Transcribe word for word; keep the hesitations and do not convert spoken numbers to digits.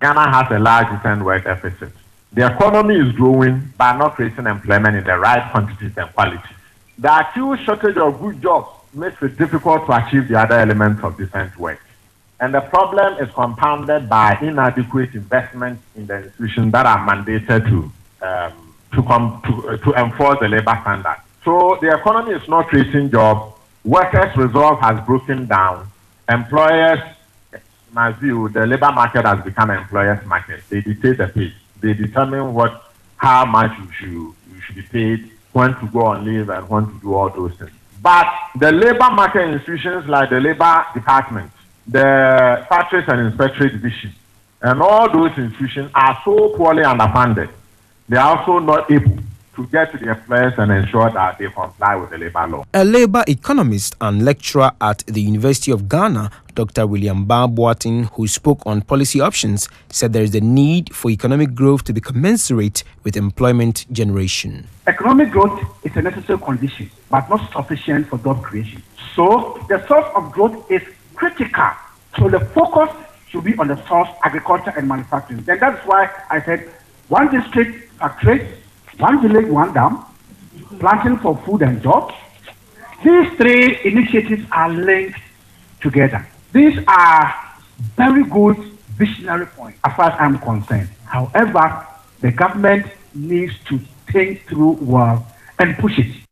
Ghana has a large decent work deficit. The economy is growing, but not creating employment in the right quantities and quality. The acute shortage of good jobs makes it difficult to achieve the other elements of decent work. And the problem is compounded by inadequate investment in the institutions that are mandated to um, to, com- to, uh, to enforce the labor standard. So the economy is not creating jobs. Workers' resolve has broken down. Employers, in my view, the labor market has become an employers' market. They dictate the pay. They determine what, how much you should, you should be paid, when to go on leave, and when to do all those things. But the labor market institutions like the Labor Department, the Factories and Inspectorate Division, and all those institutions are so poorly underfunded. They are also not able to get to the employers and ensure that they comply with the labor law. A labor economist and lecturer at the University of Ghana, Doctor William Mbah Boateng, who spoke on policy options, said there is a need for economic growth to be commensurate with employment generation. Economic growth is a necessary condition, but not sufficient for job creation. So the source of growth is critical. So the focus should be on the source, agriculture and manufacturing. Then that's why I said one district, factory, one village, one dam, planting for food and jobs. These three initiatives are linked together. These are very good visionary points as far as I'm concerned. However, the government needs to think through well and push it.